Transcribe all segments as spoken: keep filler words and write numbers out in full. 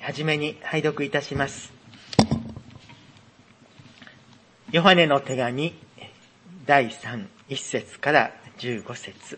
はじめに拝読いたします。ヨハネの手紙だいさん、いっ節からじゅうご節。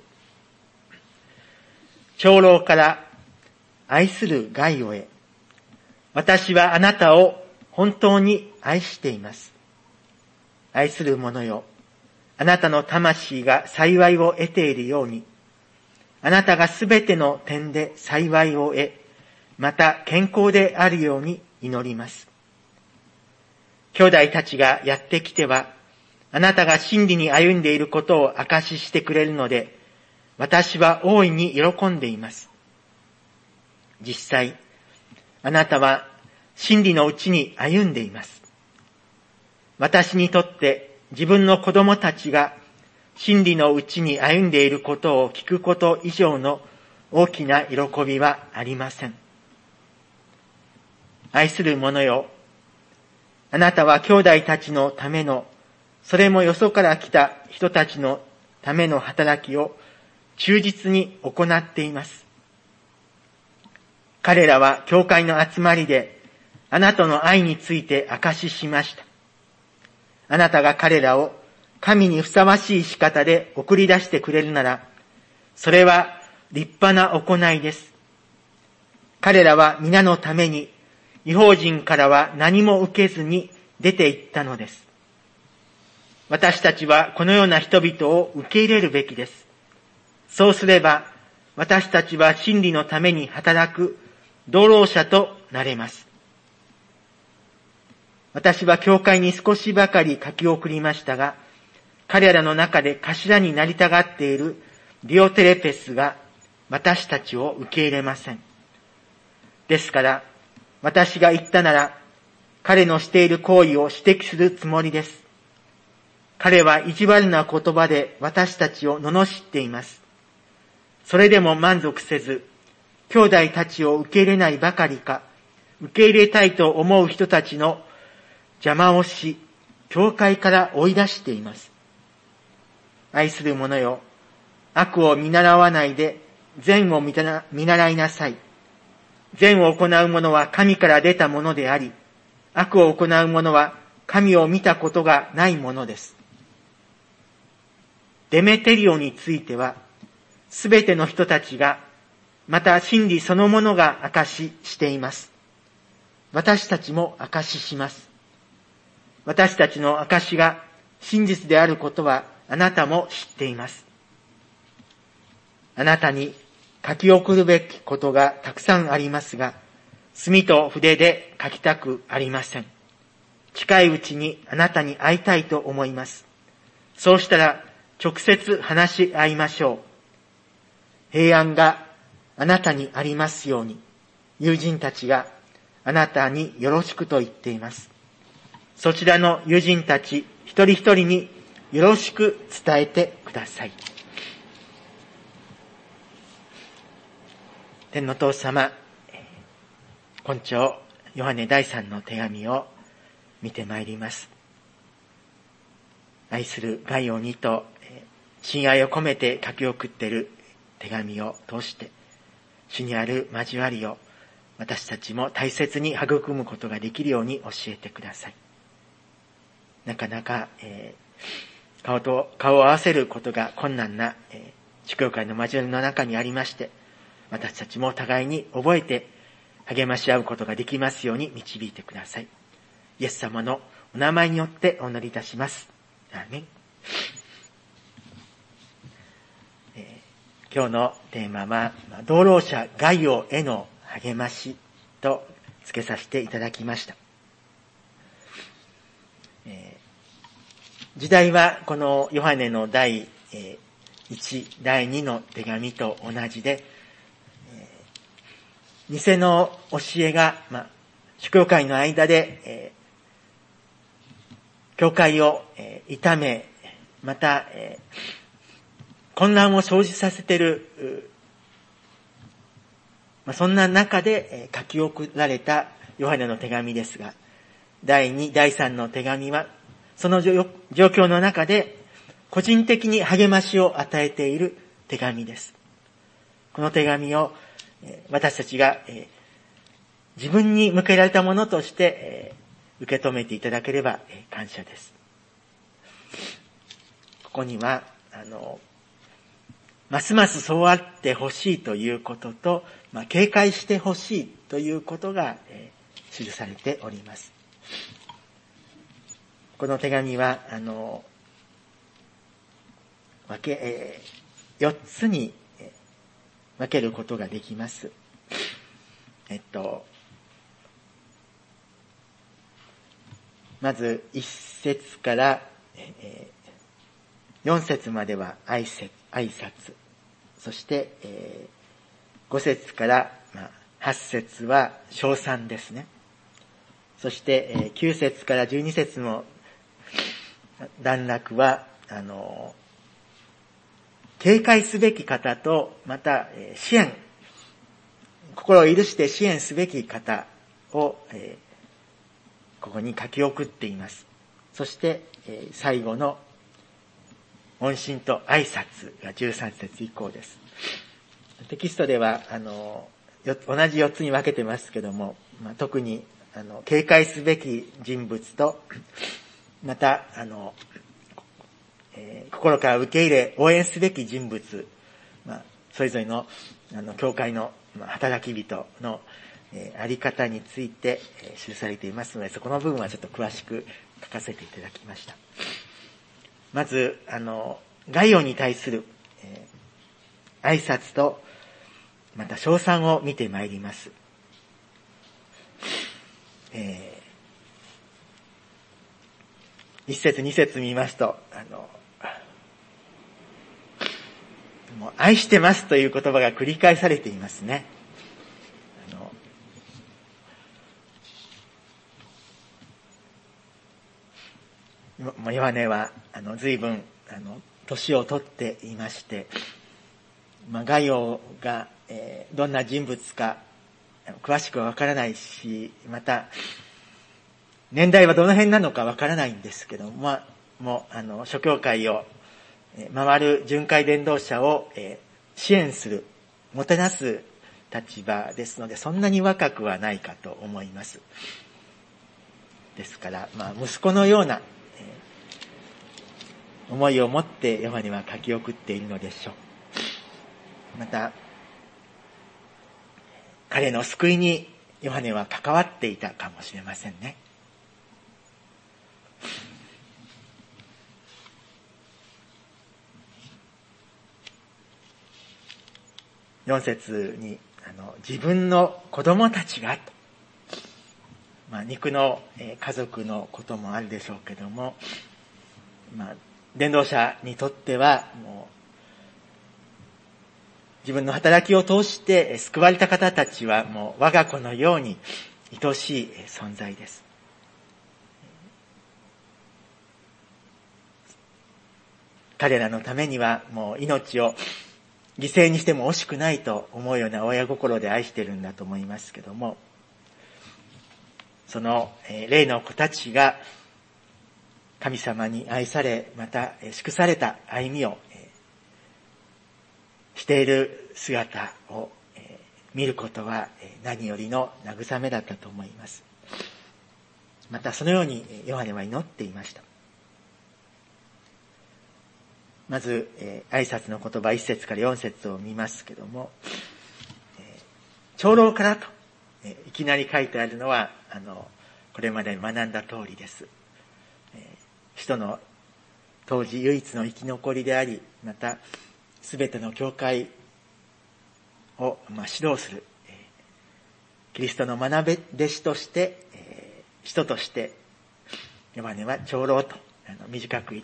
長老から愛するガイオへ、私はあなたを本当に愛しています。愛する者よ、あなたの魂が幸いを得ているように、あなたがすべての点で幸いを得、また健康であるように祈ります。兄弟たちがやってきては、あなたが真理に歩んでいることを証ししてくれるので、私は大いに喜んでいます。実際、あなたは真理のうちに歩んでいます。私にとって自分の子供たちが真理のうちに歩んでいることを聞くこと以上の大きな喜びはありません。愛する者よ、あなたは兄弟たちのための、それもよそから来た人たちのための働きを忠実に行っています。彼らは教会の集まりであなたの愛について証ししました。あなたが彼らを神にふさわしい仕方で送り出してくれるなら、それは立派な行いです。彼らは皆のために、異邦人からは何も受けずに出て行ったのです。私たちはこのような人々を受け入れるべきです。そうすれば、私たちは真理のために働く同労者となれます。私は教会に少しばかり書き送りましたが、彼らの中で頭になりたがっているディオテレペスが私たちを受け入れません。ですから、私が言ったなら、彼のしている行為を指摘するつもりです。彼は意地悪な言葉で私たちを罵っています。それでも満足せず、兄弟たちを受け入れないばかりか、受け入れたいと思う人たちの邪魔をし、教会から追い出しています。愛する者よ、悪を見習わないで善を見習いなさい。善を行う者は神から出たものであり、悪を行う者は神を見たことがないものです。デメテリオについては、すべての人たちが、また真理そのものが証ししています。私たちも証しします。私たちの証しが真実であることはあなたも知っています。あなたに書き送るべきことがたくさんありますが、墨と筆で書きたくありません。近いうちにあなたに会いたいと思います。そうしたら直接話し合いましょう。平安があなたにありますように、友人たちがあなたによろしくと言っています。そちらの友人たち一人一人によろしく伝えてください。天の父様、今朝ヨハネだいさんの手紙を見てまいります。愛するガイオにと親愛を込めて書き送っている手紙を通して主にある交わりを私たちも大切に育むことができるように教えてください。なかなか、えー、顔と顔を合わせることが困難な、えー、祝教会の交わりの中にありまして、私たちも互いに覚えて励まし合うことができますように導いてください。イエス様のお名前によってお祈りいたします。アーメン。えー、今日のテーマは同労者ガイオへの励ましと付けさせていただきました。えー、時代はこのヨハネのだいいち、だいにの手紙と同じで、えー、偽の教えが、まあ、主教会の間で、えー、教会を、えー、痛め、また、えー、混乱を生じさせている、まあ、そんな中で、えー、書き送られたヨハネの手紙ですが、だいに、だいさんの手紙は、その状況の中で、個人的に励ましを与えている手紙です。この手紙を、私たちが自分に向けられたものとして、えー、受け止めていただければ、えー、感謝です。ここには、あの、ますますそうあってほしいということと、まあ、警戒してほしいということが、えー、記されております。この手紙は、あの、分け、えー、よっつに分けることができます。えっと、まず一節から、えー、四節までは挨拶、挨拶そして、えー、五節から、まあ、八節は称賛ですね。そして、えー、九節から十二節の段落は、あの、警戒すべき方と、また、えー、支援、心を許して支援すべき方を、えー、ここに書き送っています。そして、えー、最後の問診と挨拶がじゅうさん節以降です。テキストでは、あの、同じよっつに分けてますけども、まあ、特に、あの、警戒すべき人物と、また、あの、えー、心から受け入れ、応援すべき人物、まあ、それぞれの、あの、教会の、まあ、働き人の、えー、あり方について、えー、記されていますので、そこの部分はちょっと詳しく書かせていただきました。まず、あの、概要に対する、えー、挨拶と、また称賛を見てまいります。えー、一節二節見ますと、あの、もう愛してますという言葉が繰り返されていますね。あの、もうヨハネは、あの、随分、あの、年を取っていまして、まあ、概要が、えー、どんな人物か、詳しくはわからないし、また、年代はどの辺なのかわからないんですけども、まあ、もう、あの、諸教会を、回る巡回伝道者を支援する、もてなす立場ですので、そんなに若くはないかと思います。ですから、まあ、息子のような思いを持ってヨハネは書き送っているのでしょう。また、彼の救いにヨハネは関わっていたかもしれませんね。四節に、あの、自分の子供たちが、と。まあ、肉の、えー、家族のこともあるでしょうけども、まあ、伝道者にとっては、もう、自分の働きを通して救われた方たちは、もう、我が子のように愛しい存在です。彼らのためには、もう命を、犠牲にしても惜しくないと思うような親心で愛しているんだと思いますけども、その霊の子たちが神様に愛され、また祝された歩みをしている姿を見ることは何よりの慰めだったと思います。またそのようにヨハネは祈っていました。まず、えー、挨拶の言葉一節から四節を見ますけども、えー、長老からと、えー、いきなり書いてあるのは、あの、これまで学んだ通りです。えー、使徒の当時唯一の生き残りであり、また、すべての教会を、まあ、指導する、えー、キリストの学べ弟子として、えー、使徒として、ヨハネは長老とあの短く言って、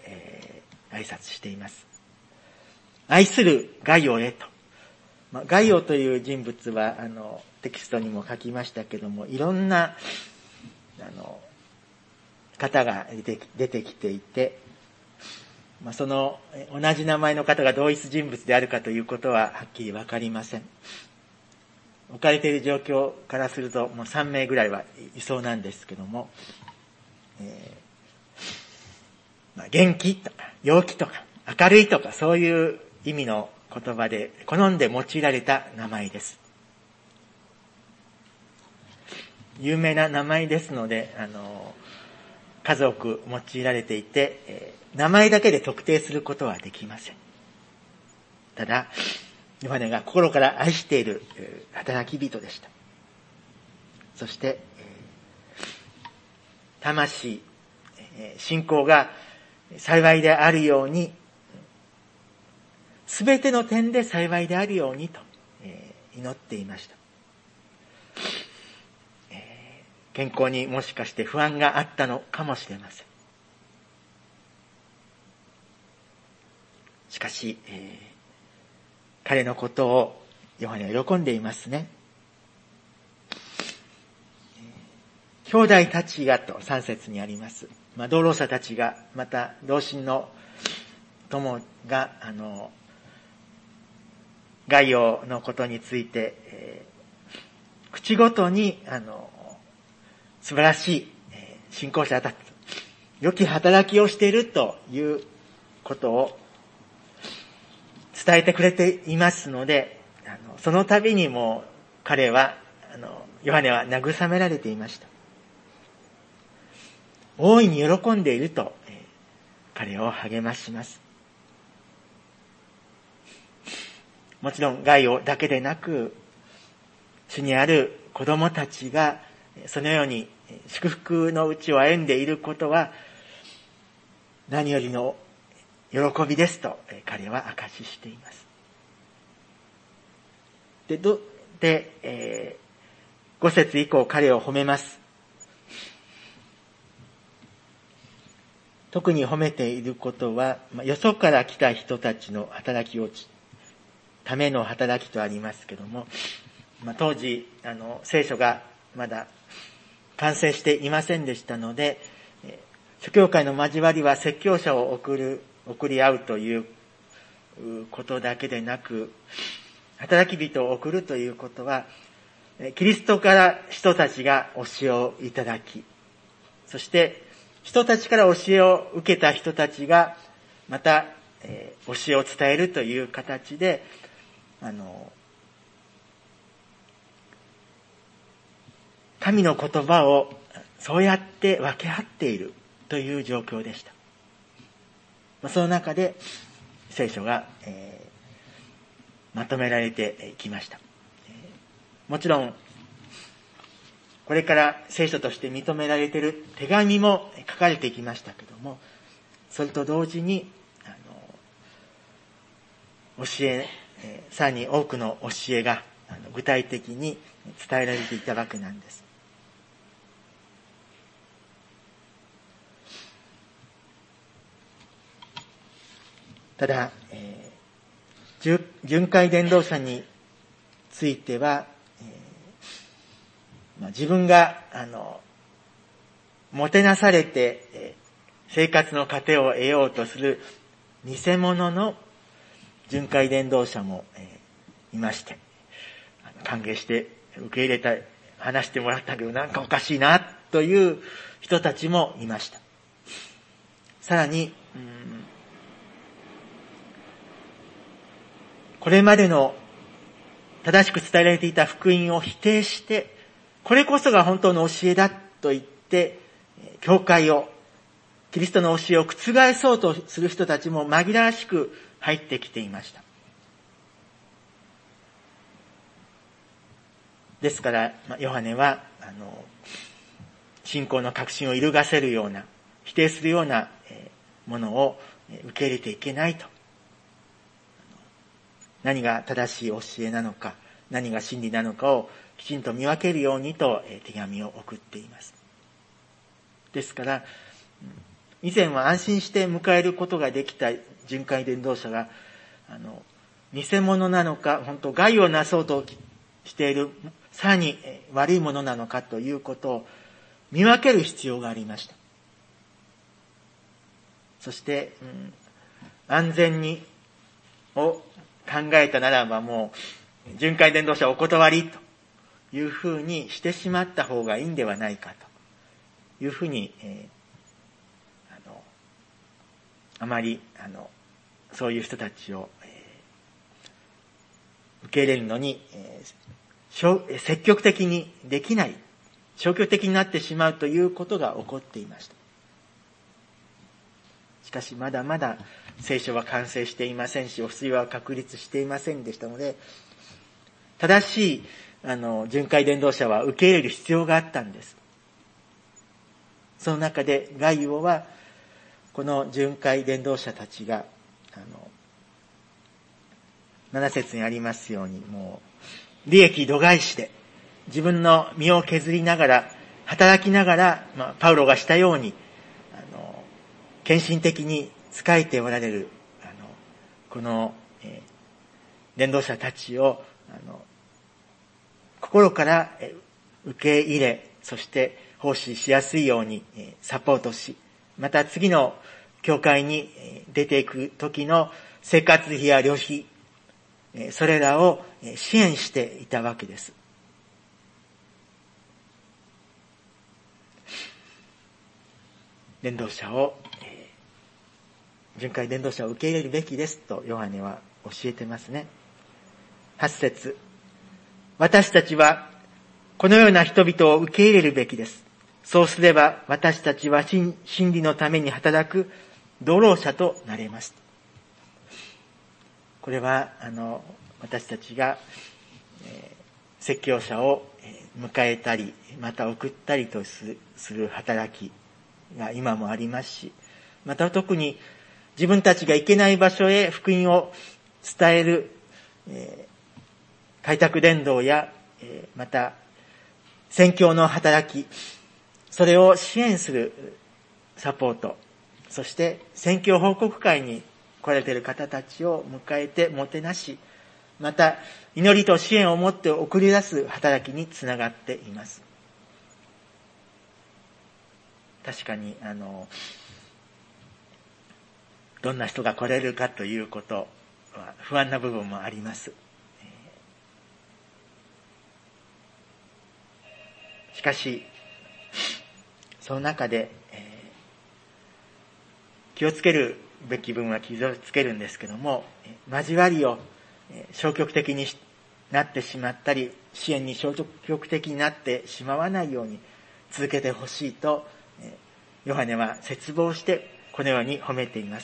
えー挨拶しています。愛するガイオへと。まあ、ガイオという人物は、あの、テキストにも書きましたけども、いろんな、あの、方が出て、出てきていて、まあ、その、同じ名前の方が同一人物であるかということは、はっきりわかりません。置かれている状況からすると、もうさん名ぐらいはいそうなんですけども、えーまあ、元気とか陽気とか明るいとかそういう意味の言葉で好んで用いられた名前です。 有名な名前ですので、あの、数多く用いられていて、えー、名前だけで特定することはできません。ただ、ヨハネが心から愛している、えー、働き人でした。そして、えー、魂、えー、信仰が幸いであるように、すべての点で幸いであるようにと、えー、祈っていました。えー、健康にもしかして不安があったのかもしれません。しかし、えー、彼のことをヨハネは喜んでいますね。えー、兄弟たちがとさん節にあります。まあ、同労者たちが、また同心の友が、あの、概要のことについて、えー、口ごとに、あの、素晴らしい、えー、信仰者だと、良き働きをしているということを伝えてくれていますので、あのその度にも彼は、あの、ヨハネは慰められていました。大いに喜んでいると、えー、彼を励まします。もちろんガイオだけでなく、主にある子供たちがそのように祝福のうちを歩んでいることは何よりの喜びですと彼は証ししています。で、ど、で、えー、ご節以降彼を褒めます。特に褒めていることは、よそから来た人たちの働きをための働きとありますけども、まあ、当時あの聖書がまだ完成していませんでしたので、諸教会の交わりは説教者を送る送り合うということだけでなく、働き人を送るということはキリストから人たちが教えをいただき、そして人たちから教えを受けた人たちがまた、えー、教えを伝えるという形で、あの神の言葉をそうやって分け合っているという状況でした。その中で聖書が、えー、まとめられてきました。もちろんこれから聖書として認められている手紙も書かれてきましたけども、それと同時にあの教え、さらに多くの教えがあの具体的に伝えられていたわけなんです。ただ、えー、巡回伝道者については、えーまあ、自分があのもてなされて、えー、生活の糧を得ようとする偽物の巡回伝道者も、えー、いまして、歓迎して受け入れた話してもらったけどなんかおかしいなという人たちもいました。さらに、うん、これまでの正しく伝えられていた福音を否定して、これこそが本当の教えだと言って、教会を、キリストの教えを覆そうとする人たちも紛らわしく入ってきていました。ですから、ヨハネは、あの、信仰の確信を揺るがせるような、否定するようなものを受け入れていけないと。何が正しい教えなのか、何が真理なのかをきちんと見分けるようにと手紙を送っています。ですから、以前は安心して迎えることができた巡回伝道者が、あの、偽物なのか、本当害をなそうとしている、さらに悪いものなのかということを見分ける必要がありました。そして、うん、安全に、を考えたならばもう、巡回伝道者お断りというふうにしてしまった方がいいんではないかというふうに、えー、あの、あまり、あの、そういう人たちを、えー、受け入れるのに、えー、積極的にできない消極的になってしまうということが起こっていました。しかしまだまだ聖書は完成していませんし、お水は確立していませんでしたので、正しいあの巡回伝道者は受け入れる必要があったんです。その中でガイオはこの巡回伝道者たちがあのなな節にありますように、もう利益度外視で自分の身を削りながら働きながら、まあ、パウロがしたようにあの献身的に仕えておられるあのこの、えー、伝道者たちをあの心から受け入れ、そして奉仕しやすいようにサポートし、また次の教会に出ていく時の生活費や旅費、それらを支援していたわけです。伝道者を、巡回伝道者を受け入れるべきですとヨハネは教えてますね。はち節、私たちはこのような人々を受け入れるべきです。そうすれば私たちは真理のために働く同労者となれます。これはあの私たちが、えー、説教者を迎えたりまた送ったりとする働きが今もありますし、また特に自分たちが行けない場所へ福音を伝える、えー、開拓伝道や、えー、また宣教の働き、それを支援するサポート、そして宣教報告会に来られている方たちを迎えてもてなし、また祈りと支援を持って送り出す働きにつながっています。確かにあのどんな人が来れるかということは不安な部分もあります。しかしその中で、えー、気をつけるべき分は気をつけるんですけども、交わりを消極的になってしまったり、支援に消極的になってしまわないように続けてほしいと、ヨハネは切望してこのように褒めています。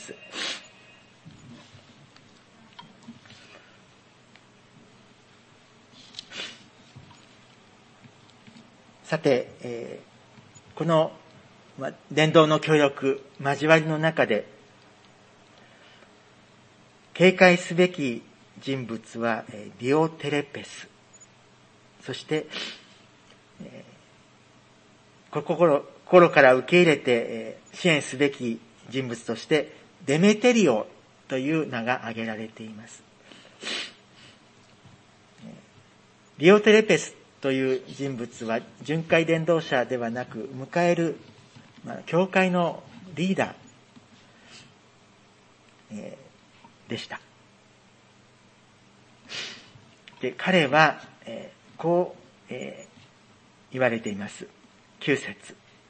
さて、えー、この伝道の協力、交わりの中で警戒すべき人物はディオテレペス、そして、えー、心、心から受け入れて支援すべき人物としてデメテリオという名が挙げられています。ディオテレペスという人物は巡回伝道者ではなく、迎える、まあ、教会のリーダー、えー、でした。で、彼は、えー、こう、えー、言われています。きゅう節。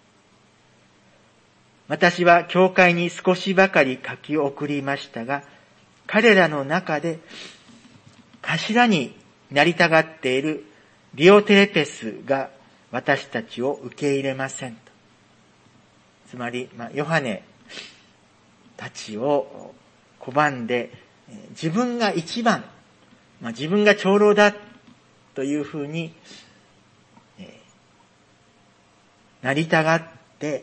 私は教会に少しばかり書き送りましたが、彼らの中で頭になりたがっているディオテレペスが私たちを受け入れませんと。つまり、まあ、ヨハネたちを拒んで、自分が一番、まあ、自分が長老だというふうに、えー、なりたがって、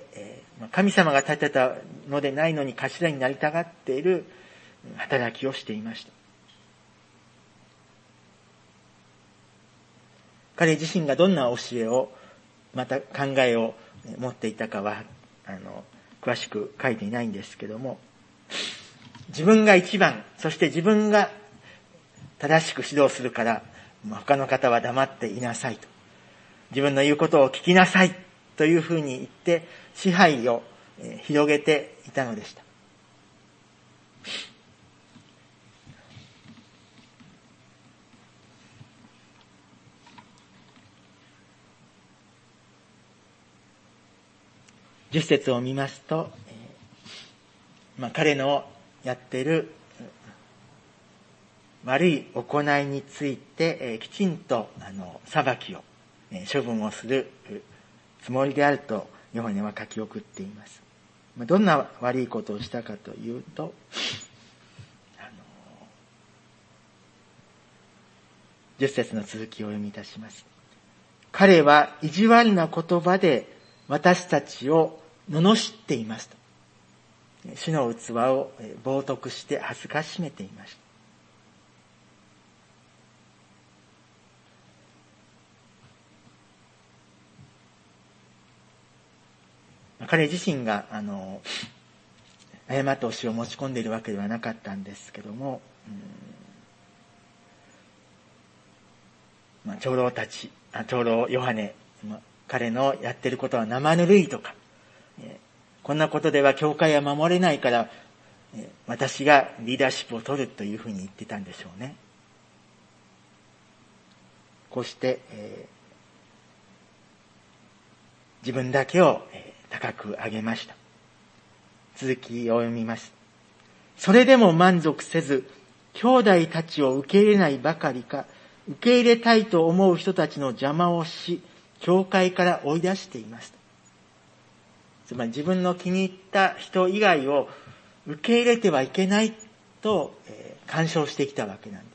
えー、神様が立てたのでないのに頭になりたがっている働きをしていました。彼自身がどんな教えを、また考えを持っていたかは、あの、詳しく書いていないんですけども、自分が一番、そして自分が正しく指導するから、他の方は黙っていなさいと。自分の言うことを聞きなさいというふうに言って、支配を広げていたのでした。じゅっ節を見ますと、まあ、彼のやっている悪い行いについて、きちんとあの裁きを、処分をするつもりであるとヨハネは書き送っています。どんな悪いことをしたかというと、あのじゅっ節の続きをお読みいたします。彼は意地悪な言葉で私たちを罵っていますと。主の器を冒涜して恥ずかしめていました。彼自身が、あの、誤った教えを持ち込んでいるわけではなかったんですけども、うんまあ、長老たち、長老ヨハネ、彼のやってることは生ぬるいとか、えー、こんなことでは教会は守れないから、えー、私がリーダーシップを取るというふうに言ってたんでしょうね。こうして、えー、自分だけを、えー、高く上げました。続きを読みます。それでも満足せず、兄弟たちを受け入れないばかりか、受け入れたいと思う人たちの邪魔をし、教会から追い出しています。つまり自分の気に入った人以外を受け入れてはいけないと、えー、干渉してきたわけなんです。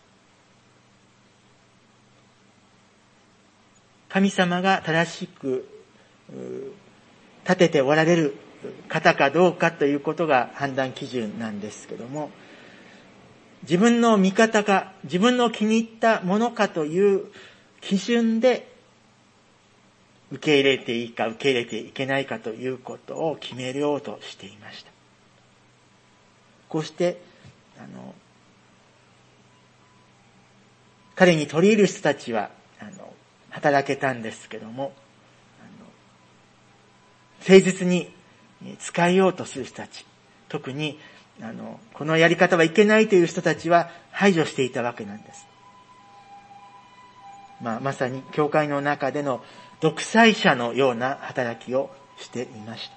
神様が正しく立てておられる方かどうかということが判断基準なんですけども、自分の味方か自分の気に入ったものかという基準で受け入れていいか受け入れていけないかということを決めようとしていました。こうしてあの彼に取り入る人たちはあの働けたんですけども、あの誠実に使いようとする人たち、特にあのこのやり方はいけないという人たちは排除していたわけなんです。まあ、まさに教会の中での独裁者のような働きをしていました。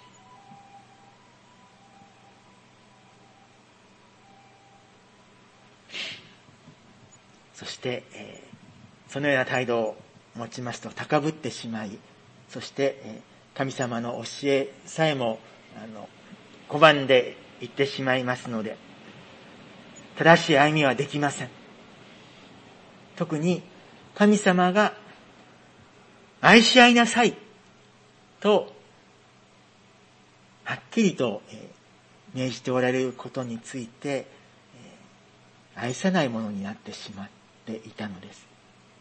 そして、えー、そのような態度を持ちますと高ぶってしまい、そして、えー、神様の教えさえもあの拒んでいってしまいますので、正しい歩みはできません。特に神様が愛し合いなさいとはっきりと命じておられることについて愛さないものになってしまっていたのです。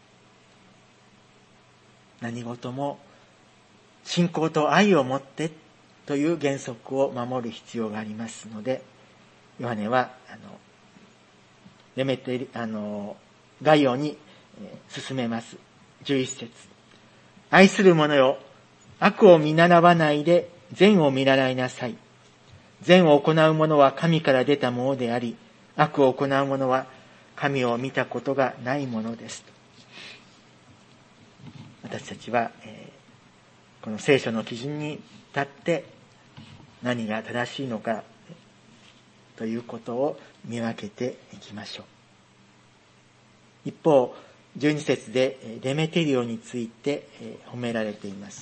何事も信仰と愛を持ってという原則を守る必要がありますので、ヨハネはあのデメテリあの概要に進めます。じゅういち節、愛する者よ、悪を見習わないで善を見習いなさい。善を行う者は神から出たものであり、悪を行う者は神を見たことがないものです。私たちは、えー、この聖書の基準に立って何が正しいのかということを見分けていきましょう。一方、じゅうに節でデメテリオについて褒められています。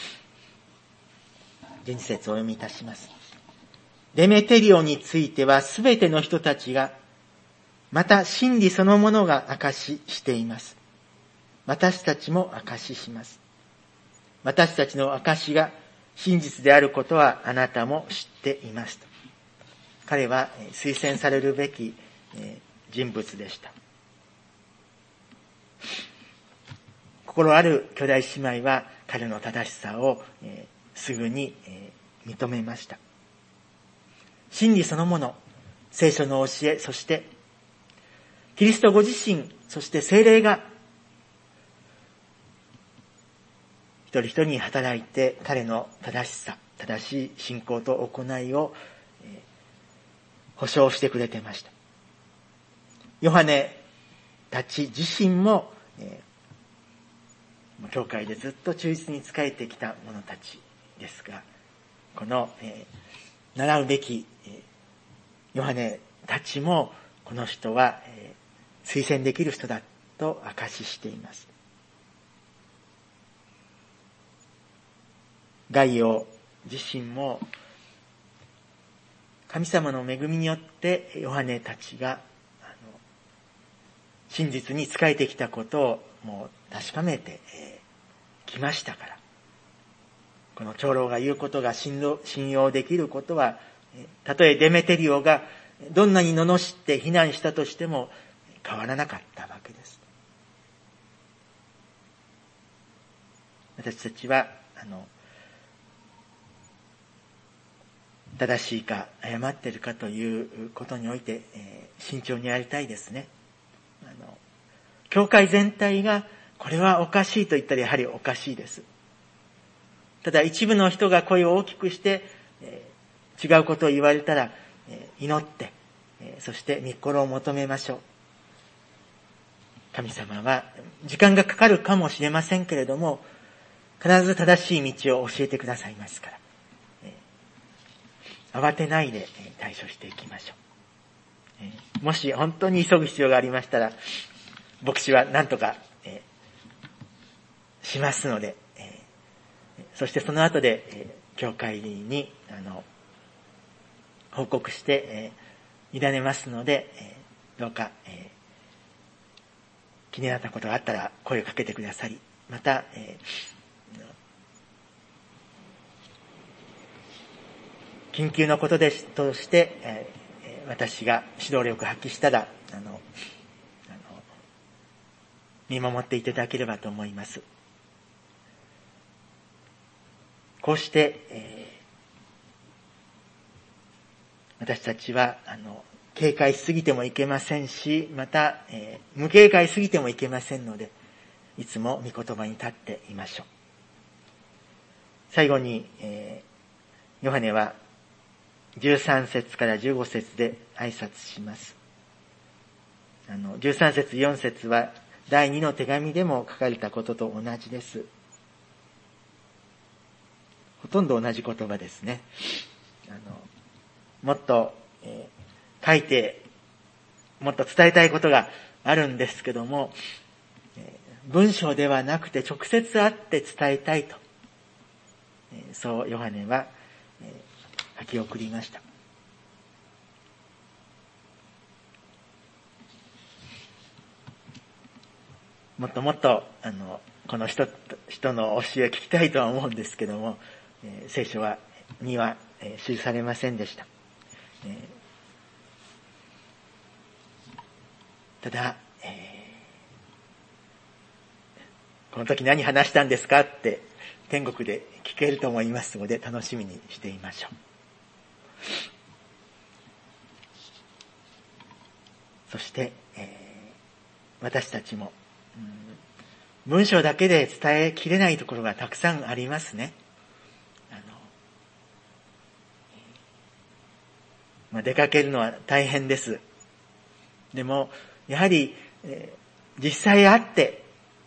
じゅうに節をお読みいたします。デメテリオについてはすべての人たちが、また真理そのものが証ししています。私たちも証しします。私たちの証しが真実であることはあなたも知っていますと。彼は推薦されるべき人物でした。心ある兄弟姉妹は彼の正しさを、えー、すぐに、えー、認めました。真理そのもの、聖書の教え、そしてキリストご自身、そして聖霊が一人一人に働いて彼の正しさ、正しい信仰と行いを、えー、保証してくれていました。ヨハネたち自身も、えー教会でずっと忠実に仕えてきた者たちですが、この、えー、習うべき、えー、ヨハネたちもこの人は、えー、推薦できる人だと証ししています。 ガイオ自身も神様の恵みによってヨハネたちがあの真実に仕えてきたことをもう確かめてきましたから、この長老が言うことが信用できることは、たとえデメテリオがどんなに罵って非難したとしても変わらなかったわけです。私たちはあの正しいか誤っているかということにおいて、えー、慎重にやりたいですね。あの教会全体がこれはおかしいと言ったらやはりおかしいです。ただ一部の人が声を大きくして、えー、違うことを言われたら、えー、祈って、えー、そして御心を求めましょう。神様は時間がかかるかもしれませんけれども、必ず正しい道を教えてくださいますから、えー、慌てないで対処していきましょう。えー、もし本当に急ぐ必要がありましたら、牧師は何とか、えー、しますので、えー、そしてその後で、えー、教会にあの報告して、えー、委ねますので、えー、どうか、えー気になったことがあったら声をかけてくださり、また、えー、緊急のことですとして、えー、私が指導力を発揮したらあのあの見守っていただければと思います。こうして、えー、私たちはあの警戒しすぎてもいけませんし、また、えー、無警戒しすぎてもいけませんので、いつも御言葉に立っていましょう。最後に、えー、ヨハネはじゅうさん節からじゅうご節で挨拶します。あのじゅうさん節よん節は第二の手紙でも書かれたことと同じです。ほとんど同じ言葉ですね。あのもっと、えー書いてもっと伝えたいことがあるんですけども、文章ではなくて直接会って伝えたいと、そうヨハネは書き送りました。もっともっとあのこの人人の教えを聞きたいとは思うんですけども、聖書はには記されませんでした。ただ、えー、この時何話したんですかって天国で聞けると思いますので楽しみにしていましょう。そして、えー、私たちも、うん、文章だけで伝えきれないところがたくさんありますね。あの、まあ、出かけるのは大変です。でもやはり、えー、実際会って、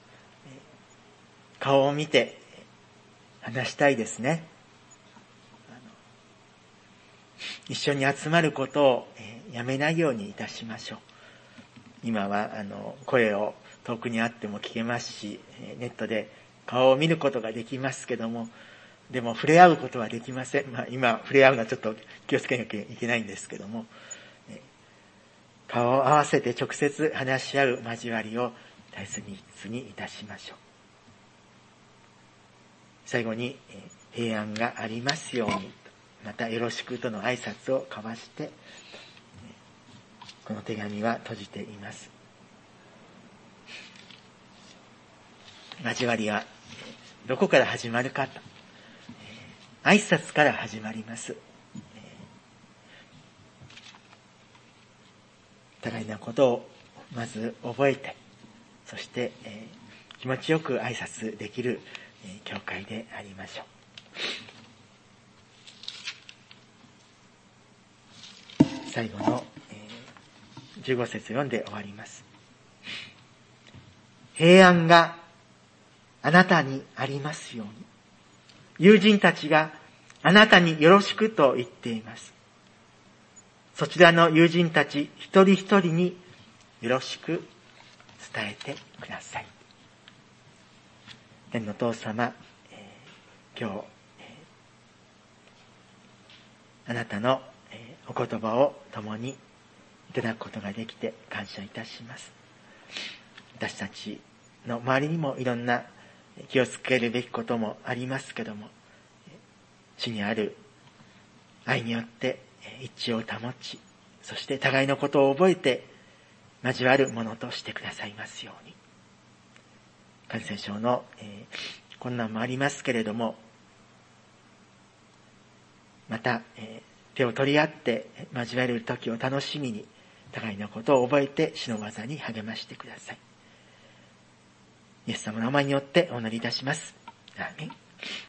顔を見て話したいですね。あの一緒に集まることを、えー、やめないようにいたしましょう。今はあの声を遠くにあっても聞けますし、ネットで顔を見ることができますけども、でも触れ合うことはできません。まあ、今触れ合うのはちょっと気をつけなきゃいけないんですけども、顔を合わせて直接話し合う交わりを大切にいたしましょう。最後に、平安がありますように、またよろしくとの挨拶を交わして、この手紙は閉じています。交わりはどこから始まるかと、挨拶から始まります。互いのことをまず覚えて、そして、えー、気持ちよく挨拶できる、えー、教会でありましょう。最後の、えー、じゅうご節読んで終わります。平安があなたにありますように。友人たちがあなたによろしくと言っています。そちらの友人たち一人一人によろしく伝えてください。天の父様、えー、今日、えあなたのお言葉を共にいただくことができて感謝いたします。私たちの周りにもいろんな気をつけるべきこともありますけども、主にある愛によって一致を保ち、そして互いのことを覚えて交わるものとしてくださいますように。感染症の、えー、困難もありますけれども、また、えー、手を取り合って交わる時を楽しみに、互いのことを覚えて主の技に励ましてください。イエス様の名前によってお祈りいたします。アーメン。